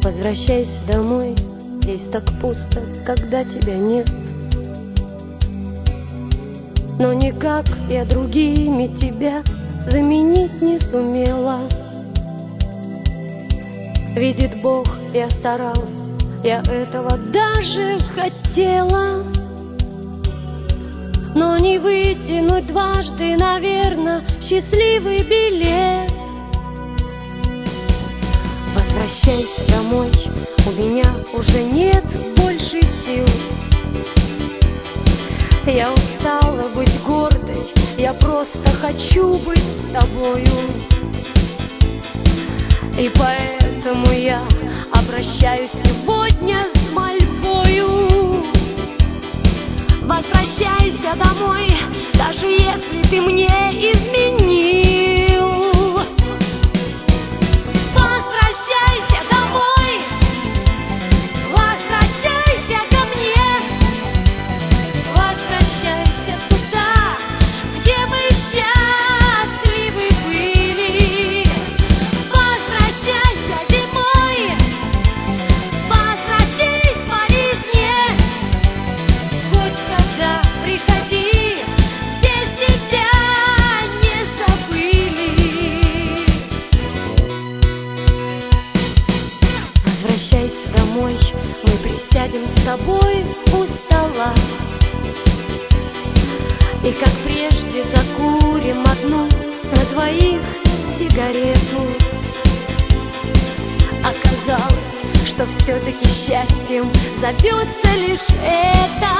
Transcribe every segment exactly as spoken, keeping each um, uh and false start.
Возвращайся домой, здесь так пусто, когда тебя нет. Но никак я другими тебя заменить не сумела. Видит Бог, я старалась, я этого даже хотела. Но не вытянуть дважды, наверно, счастливый билет. Возвращайся домой, у меня уже нет больше сил. Я устала быть гордой, я просто хочу быть с тобою. И поэтому я обращаюсь сегодня с мольбою. Возвращайся домой, даже если ты мне изменил. Возвращайся домой, возвращайся ко мне. Возвращайся туда, где мы счастливы были. Возвращайся зимой, возвратись по весне. Хоть когда приходи, здесь тебя не забыли. Возвращайся домой, мы присядем с тобой у стола. И как прежде закурим одну на двоих сигарету. Оказалось, что все-таки счастьем зовется лишь это.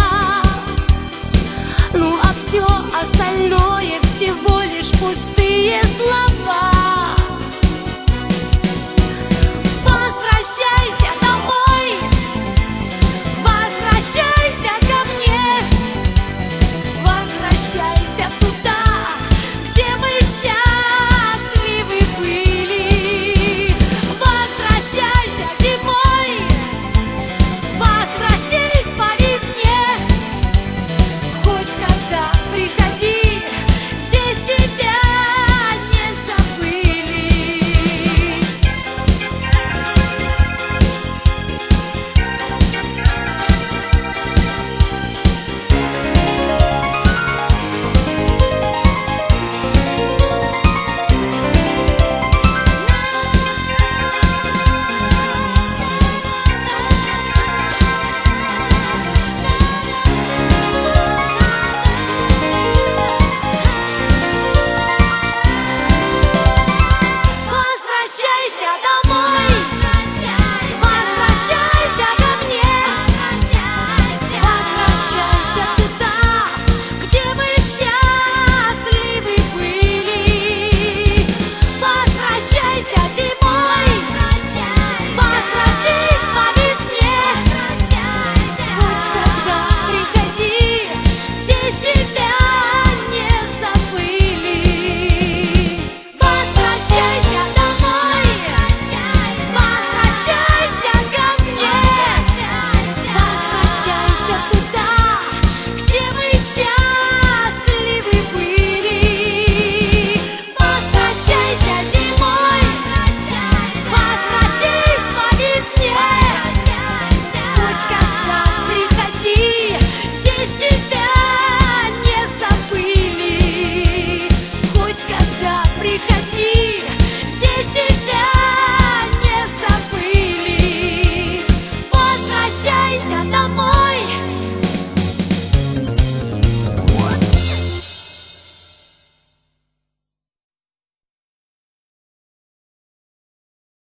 Ну а все остальное всего лишь пустые слова.